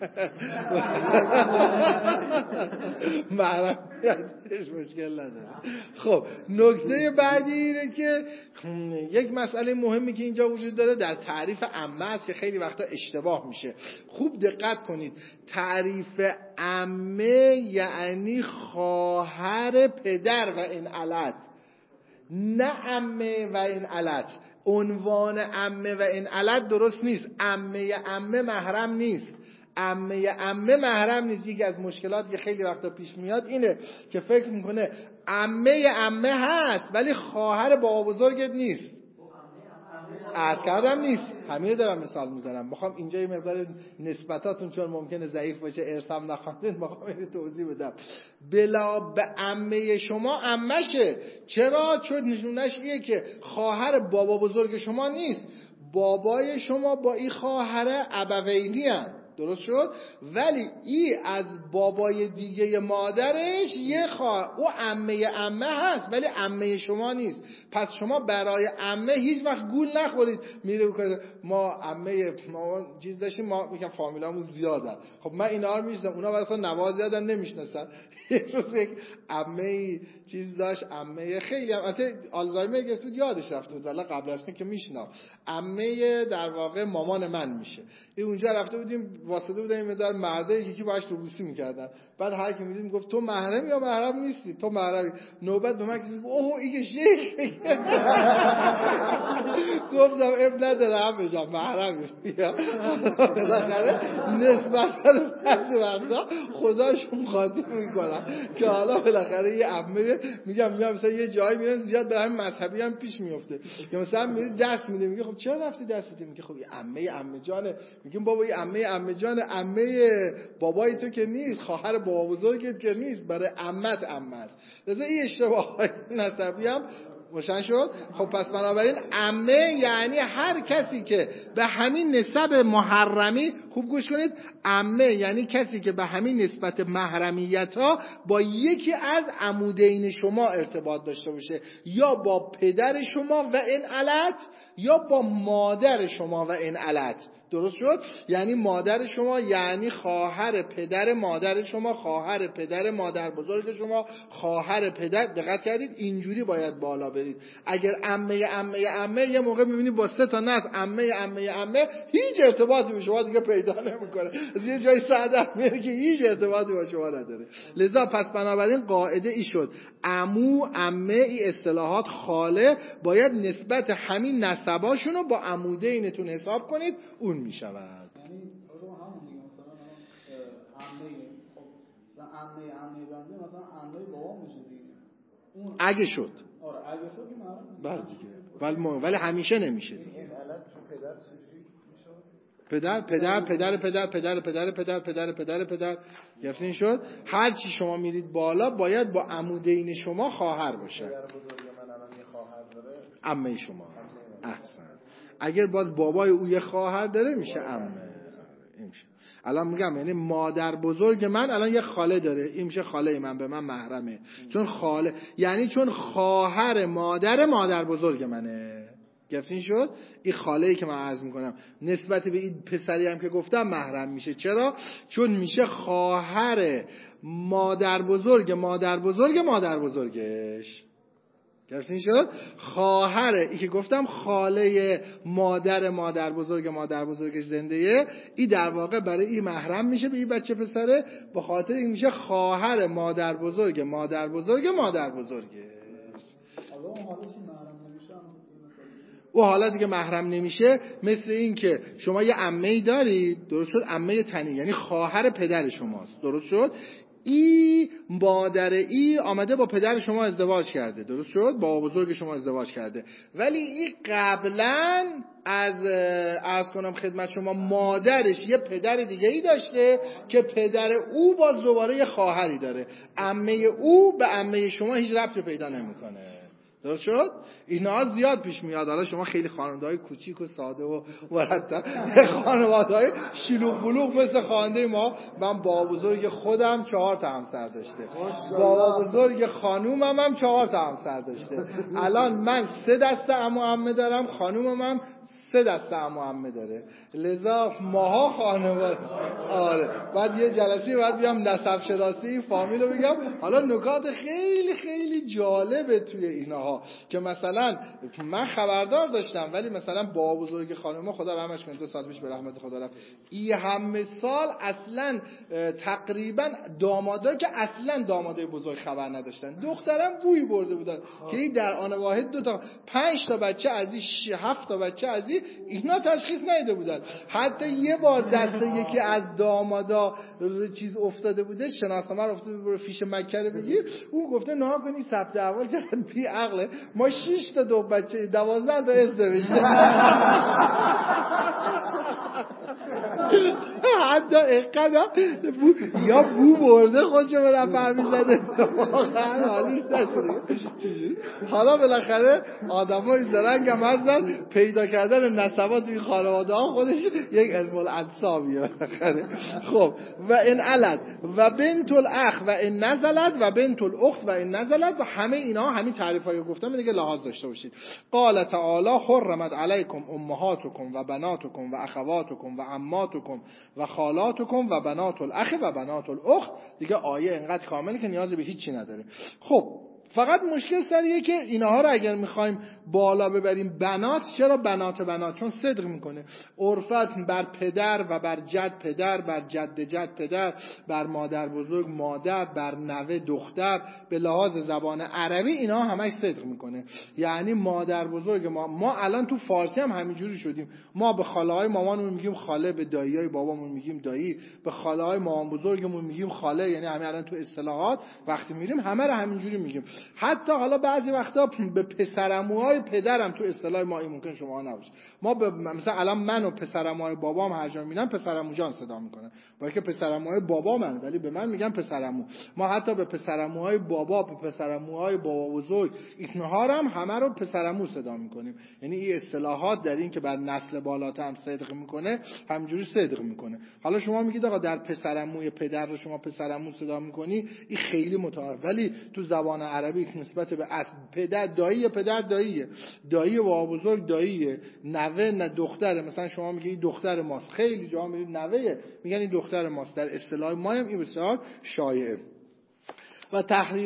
محرمیتش مشکل نداره. خب نکته بعدی اینه که یک مسئله مهمی که اینجا وجود داره در تعریف عمه است که خیلی وقتا اشتباه میشه. خوب دقت کنید، تعریف عمه یعنی خواهر پدر و این علت، نه عمه و این علت. عنوان عمه و این علت درست نیست. عمه محرم نیست. عمه محرم نیست. یکی از مشکلات که خیلی وقتا پیش میاد اینه که فکر میکنه عمه هست ولی خواهر بابا بزرگت نیست. عرض کردم نیست. همین دارم مثال میزنم. میخوام اینجا یه مقدار نسبتاتون چون ممکنه ضعیف باشه ارثم نخواندید میخوام اینو توضیح بدم. بلا به عمه شما عمشه. چرا؟ چون نشونش اینه که خواهر بابا بزرگ شما نیست. بابای شما با این خواهر ابوینی هستند. درست شد؟ ولی این از بابای دیگه مادرش او عمه هست ولی عمه شما نیست. پس شما برای عمه هیچ وقت گول نخورید. میره بکنه ما عمه ما چیز داشتیم، ما میگم فامیلامون زیادن، خب من اینا رو میشناسم، اونا برای خود نواز زیادن نمیشناسن. یه روز یک عمه چیز داشت، عمه خیلی هم آلزایمر گرفت بود، یادش رفته بود ولی قبل از که میشناخت، عمه در واقع مامان من میشه. این اونجا رفته بودیم واسطه بودیم مدار مرده یکی باهاش روبوسی میکردن، بعد هر کی میدید میگفت تو محرم یا محرم نیستی، تو محرمی. نوبت به من کسی گفت اوه این شیخ. گفتم اب نداره هم بشم محرمی. بالاخره نسبتا بعضی وقتا خداشون خاطی میکنن که حالا بالاخره یه عمه میگم مثلا یه جایی میرن زیاد به همین مذهبی هم پیش میفته که مثلا میری دست میده، میگه خب چرا رفتی دست میدی؟ میگه خب این عمه جانه. میگیم بابا این عمه جانه، عمه بابای تو که نیست، خواهر بابا بزرگت که نیست، برای عمت عمه است. لذا این اشتباهات نسبی هم روشن شد. خب پس بنابراین عمه یعنی هر کسی که به همین نسب محرمی، خوب گوش کنید، عمه یعنی کسی که به همین نسبت محرمیت ها با یکی از عمودین شما ارتباط داشته باشه، یا با پدر شما و این علت یا با مادر شما و این علت. درست شد؟ یعنی مادر شما یعنی خواهر پدر مادر شما، خواهر پدر مادر بزرگ شما، خواهر پدر. دقت کردید؟ اینجوری باید بالا برید. اگر عمه یه موقع میبینید با 3 تا نسل عمه هیچ ارتباطی به شما دیگه پیدا نمیکنه، از یه جای ساده میاد که هیچ ارتباطی با شما نداره. لذا پس بنابراین قاعده ای شد عمو عمه این اصطلاحات خاله باید نسبت همین نسباشونو با عمودینتون حساب کنید، اون میشود. یعنی رو همون دیگه مثلا عمه، خب مثلا عمه بنده مثلا عمه بابام میشه دیگه اون اگه شد. آره اگه شد که معلومه. بله دیگه. ولی همیشه نمیشه دیگه. این علت تو پدر چجوری میشه؟ پدر گفتین شد. هر چی شما میرید بالا باید با عمودین شما خواهر باشه. پدر بزرگ من الان یه خواهر داره، عمه شما. احسن. اگر باز بابای او یه خواهر داره میشه عمه. این میشه. الان میگم یعنی مادر بزرگ من الان یه خاله داره، این میشه خاله من، به من محرمه. چون خاله یعنی چون خواهر مادر بزرگ منه. گفتین شد؟ این خاله‌ای که من عرض میکنم نسبت به این پسری هم که گفتم محرم میشه. چرا؟ چون میشه خواهر مادر بزرگش. گفتین شد؟ خواهر ای که گفتم خاله مادر بزرگش زنده‌ایه، این در واقع برای این محرم میشه به این بچه پسره، به خاطر این میشه خواهر مادر بزرگش. او حالا دیگه محرم نمیشه. مثل این که شما یه عمه‌ای دارید، درست شد؟ عمه تنی یعنی خواهر پدر شماست، درست شد؟ ای مادر ای آمده با پدر شما ازدواج کرده، درست شد؟ با بزرگ شما ازدواج کرده، ولی ای قبلا از کنم خدمت شما مادرش یه پدر دیگه ای داشته که پدر او باز دوباره یه خواهری داره. عمه او به عمه شما هیچ ربطی پیدا نمیکنه. درست شد؟ اینا زیاد پیش میاد. حالا شما خیلی خانواده‌های کوچیک و ساده و مرتب، خانواده‌های شلوغ بلوغ مثل خانواده ما. من بابا بزرگ خودم 4 تا همسر داشته، بابا بزرگ خانومم هم 4 تا همسر داشته. الان من 3 دسته عمو عمه دارم، خانومم هم 3 دسته عمو عمه داره. لذا ماها خانواده. آره بعد یه جلسه بعد بیام نسب شناسی فامیل رو بگم. حالا نکات خیلی خیلی جالبه توی اینها که مثلا من خبردار داشتم، ولی مثلا با بزرگ خانم خدا رحمش کنه 2 سال پیش به رحمت خدا رفت، این همه سال اصلا تقریبا دامادا که اصلا دامادای بزرگ خبر نداشتن، دخترم بوی برده بودن که این در آن واحد 2 تا 5 تا بچه از این 7 تا بچه از اینا تشخیص نداده بودن. حتی یه بار دست یکی از دامادا چیز افتاده بوده، شناسنامه افتاده بود، فیش مکه رو بگیر، اون گفته نه کنی ثبت احوال کردن بی عقله، ما 6 تا 2 بچه 12 تا ازدواج حتی اقدر یا بو برده خودشو به نفهمی زده. حالا بالاخره آدم های زرنگ هم هستن، پیدا کردن دادن نسبات توی خانواده ها خودش یک علم الانسابیه. خب و این علت و بنت الاخ و این نزلت و بنت الاخت و این نزلت و همه اینا همین تعریفایی گفتم دیگه لحاظ داشته باشید. قال تعالی حرمت علیکم امهاتکم و بناتکم و اخواتکم و عماتکم و خالاتکم و بنات الاخ و بنات الاخت. دیگه آیه اینقدر کامله که نیازی به هیچی نداره. خب فقط مشکل سریه که اینها رو اگر میخوایم بالا ببریم بنات، چرا بنات؟ چون صدق میکنه. عرفت بر پدر و بر جد پدر، بر جد پدر، بر مادر بزرگ مادر، بر نوه دختر، به لحاظ زبان عربی اینا همش صدق میکنه. یعنی مادر بزرگ ما الان تو فارسی هم همینجوری شدیم. ما به خاله های مامانمون میگیم خاله، به دایی های بابامون میگیم دایی، به خاله های مامان بزرگمون میگیم خاله. یعنی همین الان تو اصطلاحات وقتی میریم همه رو همینجوری میگیم. حتی حالا بعضی وقتا به پسرعموهای پدرم تو اصطلاح ما این ممکن شما نباشه. ما مثلا الان من و پسرعموهای بابام هر جا میبینم پسرعمو جان صدا میکنه، با اینکه پسرعموهای بابا من، ولی به من میگن پسرعمو. ما حتی به پسرعموهای بابا، به پسرعموهای بابا بزرگ، اینها هم همه رو پسرعمو صدا میکنیم. یعنی این اصطلاحات در این که بر نسل بالاتر هم صدق میکنه، همینجوری صدق میکنه. حالا شما میگید آقا در پسرعموی پدر رو شما پسرعمو صدا میکنی، این خیلی متعارف، ولی تو زبان عربی نسبت به پدر دایی، پدر داییه، دایی بابا بزرگ داییه، نوه نه دختره. مثلا شما میگی دختر ماست، خیلی جاها میگید نوه، میگن این دختر ماست. در اصطلاح ما هم این بسیار شایعه. و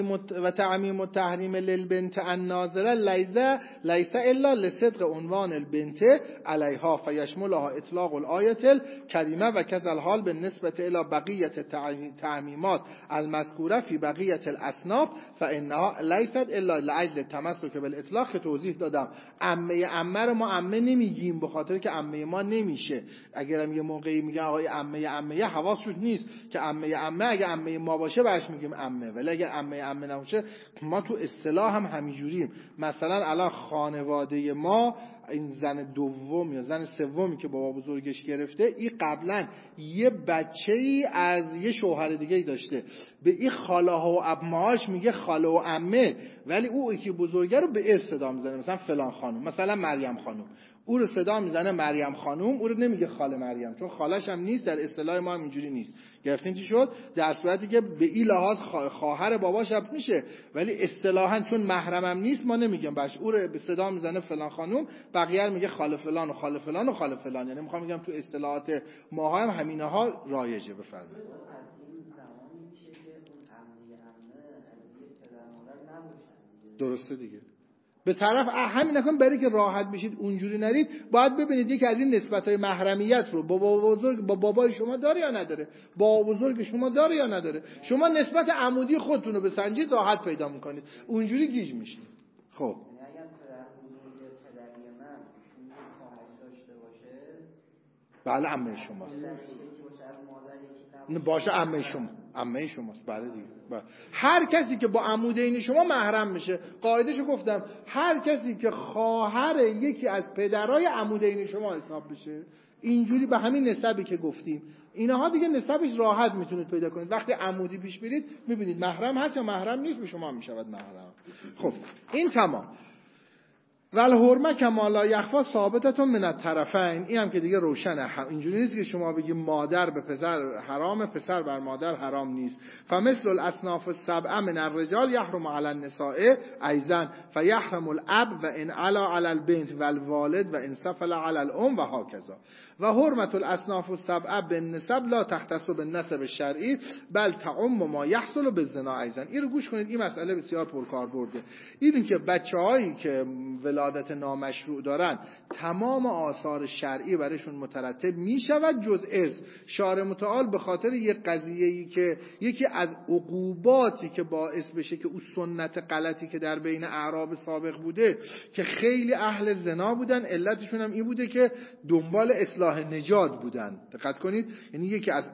تعمیم التحریم للبنت الناظره لیس الا لصدق عنوان البنت علیها فیشملها اطلاق الآیه الکریمه و کذا الحال بالنسبه الی بقیه تعمیمات المذکوره فی بقیه الاصناف فانها لیست الا لاجل التمسک بالاطلاق که توضیح دادم. عمه رو ما عمه نمیگیم به خاطر که عمه ما نمیشه. اگرم یه موقعی میگن آقای عمه حواسش نیست که عمه اگه عمه ما باشه بهش میگیم عمه، ولی اگر عمه نباشه ما تو اصطلاح هم همینجوریم. مثلا الان خانواده ما این زن دوم یا زن سومی که بابا بزرگش گرفته، این قبلا یه بچه‌ای از یه شوهر دیگه داشته، به این خاله ها و عمه‌هاش میگه خاله و عمه، ولی او یکی بزرگه رو به اسم صدا میزنه، مثلا فلان خانم، مثلا مریم خانم، او رو صدا میزنه مریم خانم، او رو نمیگه خاله مریم، چون خالش هم نیست. در اصطلاح ما هم اینجوری نیست. گرفتین چی شد؟ در صورتی که به این لحاظ خواهر باباش هم میشه، ولی اصطلاحا چون محرمم نیست ما نمیگیم باش، او رو به صدا میزنه فلان خانم، بقیه رو میگه خاله فلان و خاله فلان و خاله فلان. یعنی میخوام بگم تو اصطلاحات ما هم همینها رایجه. بفرمایید. درسته دیگه. به طرف همین نکن، برای که راحت بشید اونجوری نرید، باید ببینید یکی از این نسبت‌های محرمیت رو بابا بزرگ با بابای شما داره یا نداره، بابا بزرگ شما داره یا نداره. شما نسبت عمودی خودتون رو بسنجید راحت پیدا میکنید، اونجوری گیج میشید. خب اگر پدر بزرگ پدری من داشته باشه، بله عمه شماست. باشه عمه شماست. بله دیگه. هر کسی که با عمودین شما محرم میشه، قاعدهشو گفتم، هر کسی که خواهر یکی از پدرای عمودین شما حساب بشه، اینجوری به همین نسبی که گفتیم، اینها دیگه نسبش راحت میتونید پیدا کنید. وقتی عمودی پیش برید میبینید محرم هست یا محرم نیست، به شما میشود محرم. خب این تمام. ول حرمه کما لا یخفی ثابتة من الطرفین. این هم که دیگه روشنه، اینجوری نیست که شما بگید مادر به پسر حرامه، پسر بر مادر حرام نیست. فمثل الاصناف السبعه من الرجال یحرم علی النساء ایضا فیحرم الاب و ان علا علی البنت والوالد و ان سفل علی الام و هكذا. و حرمت الاصناف السبعه بالنسب لا تختص بالنسب الشرعی بل تعم ما یحصل بالزنا ایضا. این رو گوش کنید، این مسئله بسیار پرکاربرده. این که بچه‌هایی که ولادت نامشروع دارن تمام آثار شرعی برایشون مترتب می شود جز ارث. شارع متعال به خاطر یک قضیه‌ای که یکی از عقوباتی که باعث بشه که اون سنت غلطی که در بین اعراب سابق بوده که خیلی اهل زنا بودن، علتشون هم این بوده که دنبال اصلاح اصلاح نژاد بودن. دقت کنید، یعنی یکی از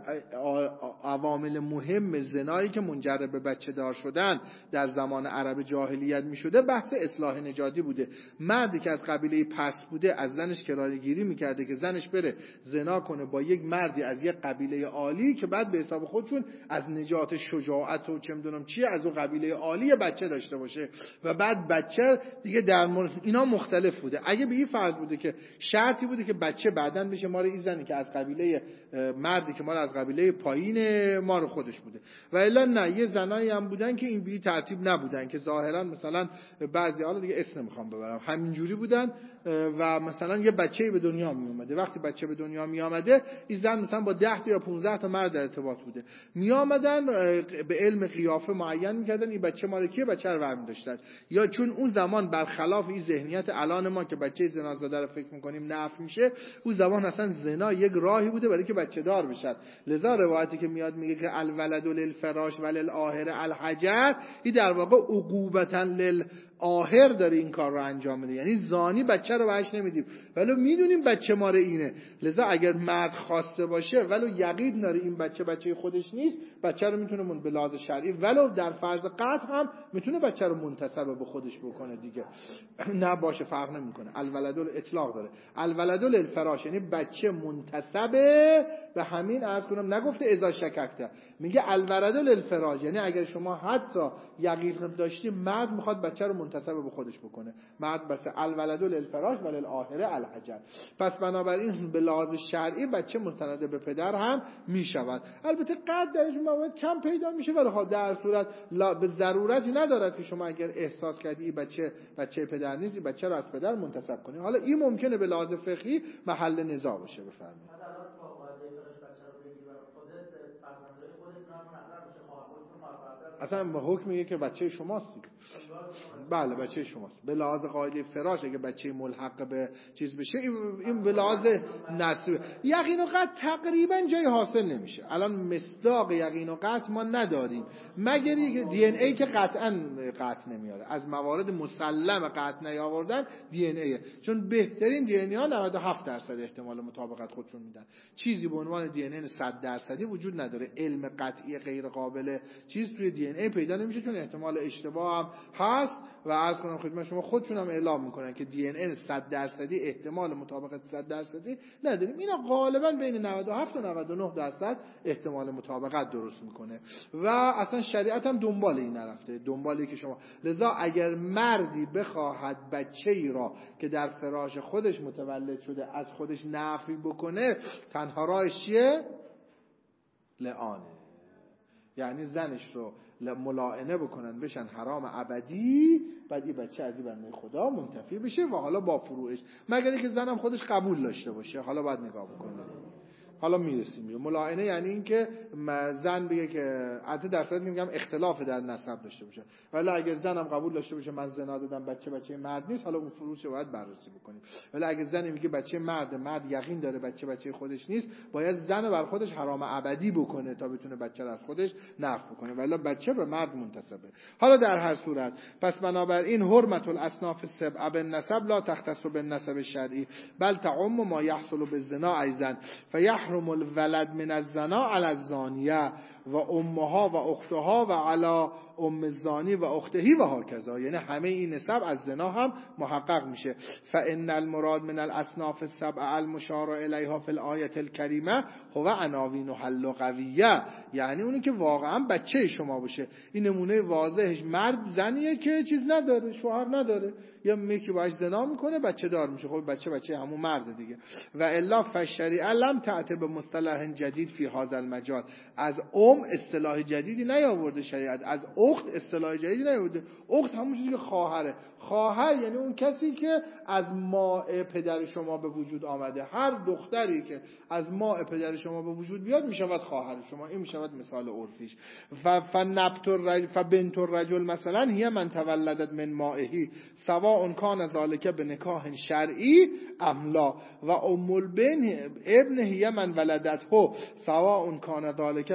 عوامل مهم زنایی که منجر به بچه دار شدن در زمان عرب جاهلیت می شده بحث اصلاح نژادی بوده. مردی که از قبیله پست بوده از زنش کراره‌گیری میکرده که زنش بره زنا کنه با یک مردی از یک قبیله عالی که بعد به حساب خودشون از نجات شجاعت و چه میدونم چیه از اون قبیله عالی بچه داشته باشه و بعد بچه دیگه در اینا مختلف بوده. اگه به این فرض بوده که شرطی بوده که بچه بعدن بشه مال این زنی که از قبیله مردی که مال از قبیله پایین ما رو خودش بوده، و الا نه، یه زنایی هم بودن که این بی ترتیب نبودن که ظاهرا مثلا بعضی حالا دیگه اسم نمیخوام ببرم همینجوری بودن و مثلا یه بچه‌ای به دنیا می اومده. وقتی بچه به دنیا می آمده این زن مثلا با 10 تا یا 15 تا مرد در ارتباط بوده، می آمدن به علم قیافه معین می‌کردن این بچه مال کیه، بچه رو برمی داشتن. یا چون اون زمان برخلاف این ذهنیت الان ما که بچه زنا زاده رو فکر می‌کنیم نفی میشه، اون زمان اصلا زنا یک راهی بوده برای که بچه دار بشن. لذا روایتی که میاد میگه که الولد للفراش وللآخر الحجر، این در واقع عقوبتا للآخر داره این کار رو انجام میده، یعنی زانی بچه رو بهش نمیدیم ولو میدونیم بچه ماره اینه. لذا اگر مرد خواسته باشه ولو یقین داره این بچه خودش نیست، بچه رو میتونه به لحاظ شرعی ولو در فرض قطع هم میتونه بچه رو منتسب به خودش بکنه دیگه، نه باشه فرق نمیکنه. الولد اطلاق داره، الولد للفراش یعنی بچه منتسبه به همین، عرض کنم نگفته اذا شککته، میگه الولد للفراش یعنی اگر شما حتی یقین داشتی مرد میخواد بچه رو منتسب به خودش بکنه، مرد بس الولد للفراش وللآخر الحجر. پس بنابراین به لحاظ شرعی بچه مستند به پدر هم میشود. البته قد درش موارد کم پیدا میشه، ولی در صورت به ضرورتی ندارد که شما اگر احساس کردی بچه پدر نیست بچه رو از پدر منتسب کنید. حالا این ممکنه به لحاظ فقهی محل نزاع باشه. بفرمایید. اصلا حکم میگه که بچه شماست. بله بچه شماست. به لحاظ قاعده فراش اگه بچه ملحق به چیز بشه این به لحاظ نسب یقین و قطع تقریبا جای حاصل نمیشه. الان مصداق یقین و قطع ما نداریم مگر اینکه دی ان ای که قطعا قطع نمیاره. از موارد مسلم قطع نیاوردن دی ان ای، چون بهترین دی ان ای ها 97% احتمال مطابقت خودشون میدن. چیزی به عنوان دی ان ای 100% وجود نداره. علم قطعی غیر قابل چیز توی دی ان ای پیدا نمیشه، چون احتمال اشتباه هم هست و عرض کنم خدمت شما خودشون هم اعلام میکنن که دی ان ای 100% احتمال مطابقت 100% نداریم. اینا غالبا بین 97 و 99% احتمال مطابقت درست میکنه و اصلا شریعت هم دنبال این نرفته، دنبالی که شما. لذا اگر مردی بخواهد بچه‌ای را که در فراش خودش متولد شده از خودش نفی بکنه، تنها راهش چیه؟ لعانه، یعنی زنش رو ملاعنه بکنن بشن حرام ابدی، بعد این بچه از این بنده خدا منتفی بشه و حالا با فروعش، مگر اینکه زنم خودش قبول داشته باشه. حالا باید نگاه بکنه. حالا میرسیم. ملاعنه یعنی این که زن بگه که البته در صورتی میگم اختلاف در نسب داشته باشه، ولی اگر زنم قبول داشته باشه من زنا دادم بچه مرد نیست، حالا اون فروش رو باید بررسی بکنیم. ولی اگر زن میگه بچه مرد یقین داره بچه خودش نیست، باید زن بر خودش حرام ابدی بکنه تا بتونه بچه رو از خودش نفی بکنه، ولی بچه به مرد منتسبه. حالا در هر صورت پس بنابراین حرمت الاصناف السبع بالنسب لا تختص بالنسب الشرعی بل تعم ما يحصل بالزنا ایضا فيحرم الولد من الزنا على الزانیه و امها و اختها و علی ام الزانی و اختهی و هکذا، یعنی همه این نسب از زنا هم محقق میشه. فان المراد من الاصناف السبع المشار الیها فی الآیه الکریمه هو عناوین حل قویه، یعنی اونی که واقعا بچه شما باشه. این نمونه واضحش مرد زنیه که چیز نداره، شوهر نداره، یا میگه باش زنا میکنه بچه دار میشه. خب بچه همون مرد دیگه. و الا فالشریعه لم تأتی بمصطلح جدید فی هذا المجال، از اصطلاح جدیدی نیاورده شریعت، از اخت اصطلاح جدیدی نیاورده. اخت همون چیزی که خواهره. خواهر یعنی اون کسی که از ماء پدر شما به وجود آمده. هر دختری که از ماء پدر شما به وجود بیاد میشود خواهر شما. این میشود مثال عرفیش. فبنت الرجل مثلا هي من تولدت من مائه سواء کان ذلك بنکاح شرعی ام لا و ام البن ابن هي من ولدته سواء کان ذلك بنکاح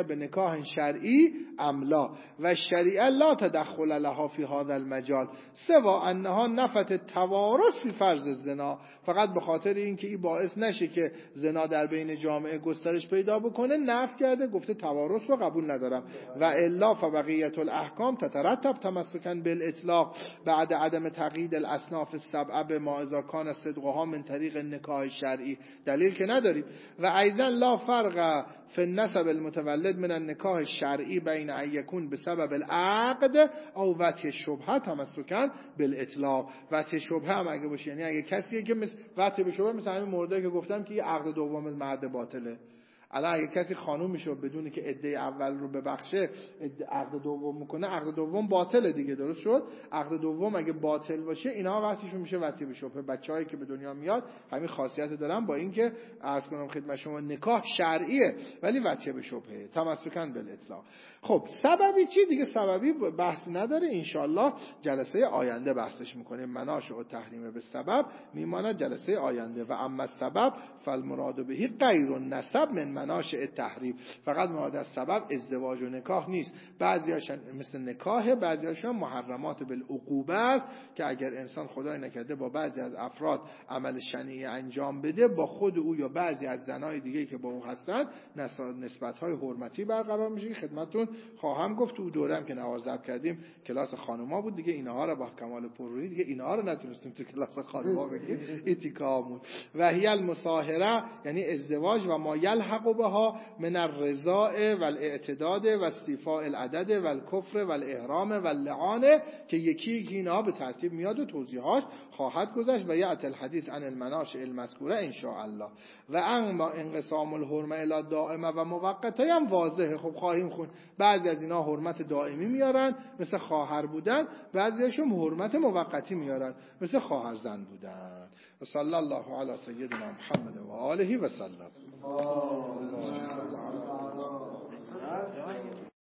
نکاح شرعی املا و الشریعه لا تدخل لها فی هذا المجال سوا انها نفت توارث فی فرض الزنا، فقط به خاطر اینکه این باعث نشه که زنا در بین جامعه گسترش پیدا بکنه نفی کرده، گفته توارث رو قبول ندارم. و الا فبقیه الاحکام تترتب تمسکا بالاطلاق بعد عدم تقیید الاصناف السبعه بما اذا کان صدقها من طریق نکاح شرعی. دلیل که نداریم. و ایضا لا فرق فی النسب المتولد من النکاح الشرعی بین ان یکون بسبب العقد او وجه شبهه تمسکا بالاطلاق. وجه شبهه هم اگه باشه، یعنی اگه کسیه که مثل وجه به شبهه، مثل همین موردی که گفتم که یه عقد دوم مرد باطله. الان اگه کسی خانوم میشه بدون که عده اول رو ببخشه عقد دوم میکنه، عقد دوم باطله دیگه، درست شد؟ عقد دوم اگه باطل باشه اینا وقتیشون میشه وطیه به شبهه. بچه‌هایی که به دنیا میاد همین خاصیت دارن، با اینکه عرض کنم خدمت شما نکاح شرعیه ولی وطیه به شبهه تمسکاً بالاطلاق. خب سببی چی دیگه؟ سببی بحثی نداره، انشالله جلسه آینده بحثش میکنیم. مناشع و تحریم به سبب میماند جلسه آینده. و اما سبب فالمراد بهی غیر النسب من مناشع التحریم، فقط مراد از سبب ازدواج و نکاح نیست. بعضیاشون مثل نکاح، بعضیاشون محرمات بالعقوبه است که اگر انسان خدای نکرده با بعضی از افراد عمل شنیع انجام بده، با خود او یا بعضی از زنای دیگه که با او هستند نسبت‌های حرمتی برقرار میشه. خدمتتون خواهم گفت تو دورم که نوازب کردیم کلاس خانوما بود دیگه، اینها رو با کمال پررویی دیگه اینها رو نتونستیم تو کلاس خانوما بگیم، اتیکامون. و هی المصاهره یعنی ازدواج و ما یلحق بها من الرضاء والاعتداد و استیفاء العدد والکفر والاحرام واللعان، که یکی اینا به ترتیب میاد و توضیحات خواهد گذشت. و یأتی الحدیث عن المناشع المذکوره ان شاء الله. و اما انقسام الحرمه الی دائمه و موقته هم واضحه. خب خواهیم خون بعضی از اینا حرمت دائمی میارن مثل خواهر بودن، بعضیاشون حرمت موقتی میارن مثل خواهر زن بودن. و صلی الله علی سیدنا محمد و آله و سلم.